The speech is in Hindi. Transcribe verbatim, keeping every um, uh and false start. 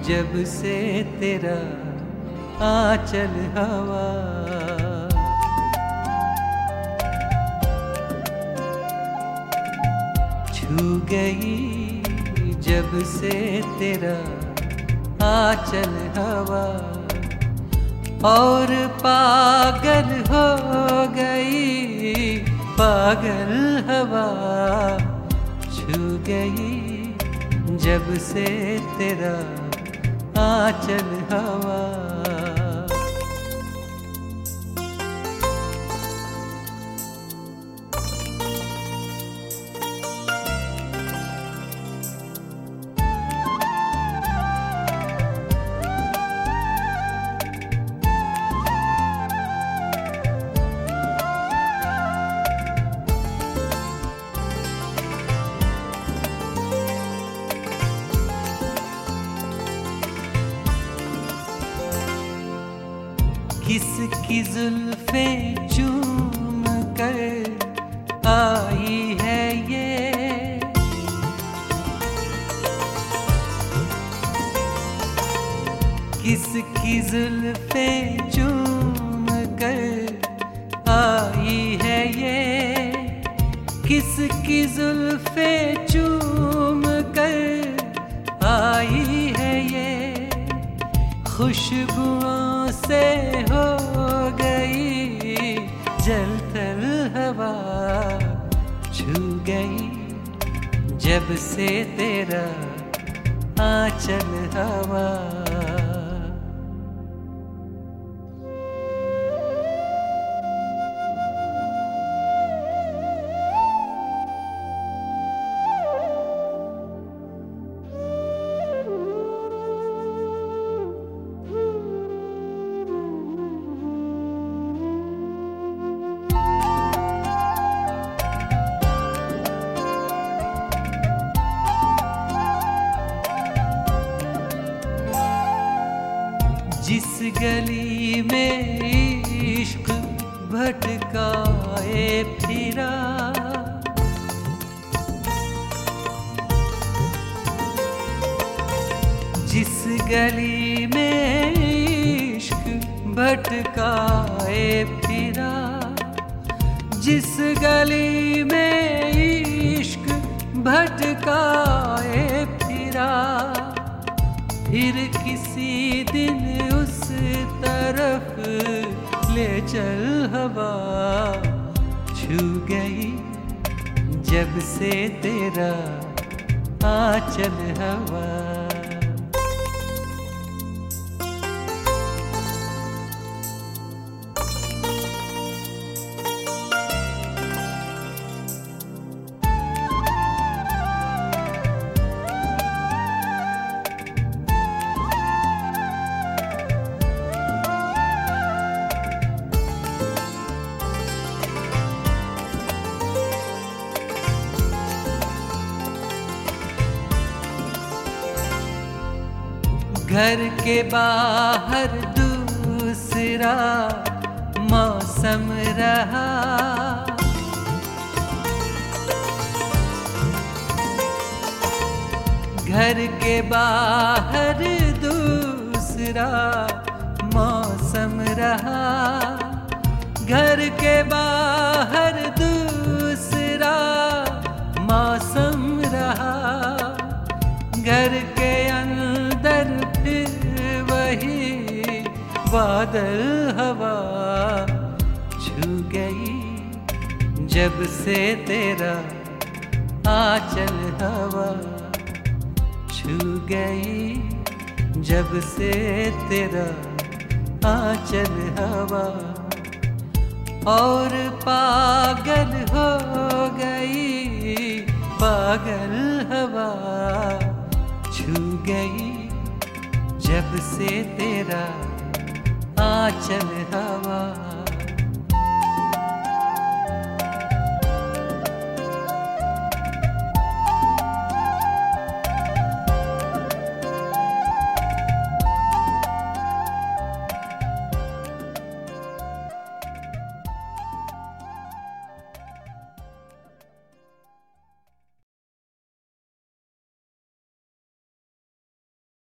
जब से तेरा आंचल हवा। छू गई जब से तेरा आंचल हवा, और पागल हो गई पागल हवा। छू गई जब से तेरा आंचल हवा। किसकी जुल्फें चूम कर आई है ये, किसकी जुल्फें चूम कर आई है ये, किसकी जुल्फें चूम कर आई है ये। खुशबुओं से हो गई जलथल हवा। छू गई जब से तेरा आंचल हवा। जिस गली में इश्क भटकाए फिरा, जिस गली में इश्क भटकाए फिरा, जिस गली में इश्क भटकाए फिरा, फिर किसी दिन उस तरफ ले चल हवा। छू गई जब से तेरा आंचल हवा। घर के बाहर दूसरा मौसम रहा, घर के बाहर दूसरा मौसम रहा, घर के बाहर दूसरा मौसम रहा। घर के अंदर फिर वही बादल हवा। छू गई जब से तेरा आंचल हवा। छू गई जब से तेरा आंचल हवा, और पागल हो गई पागल हवा। छू गई जब से तेरा आंचल हवा।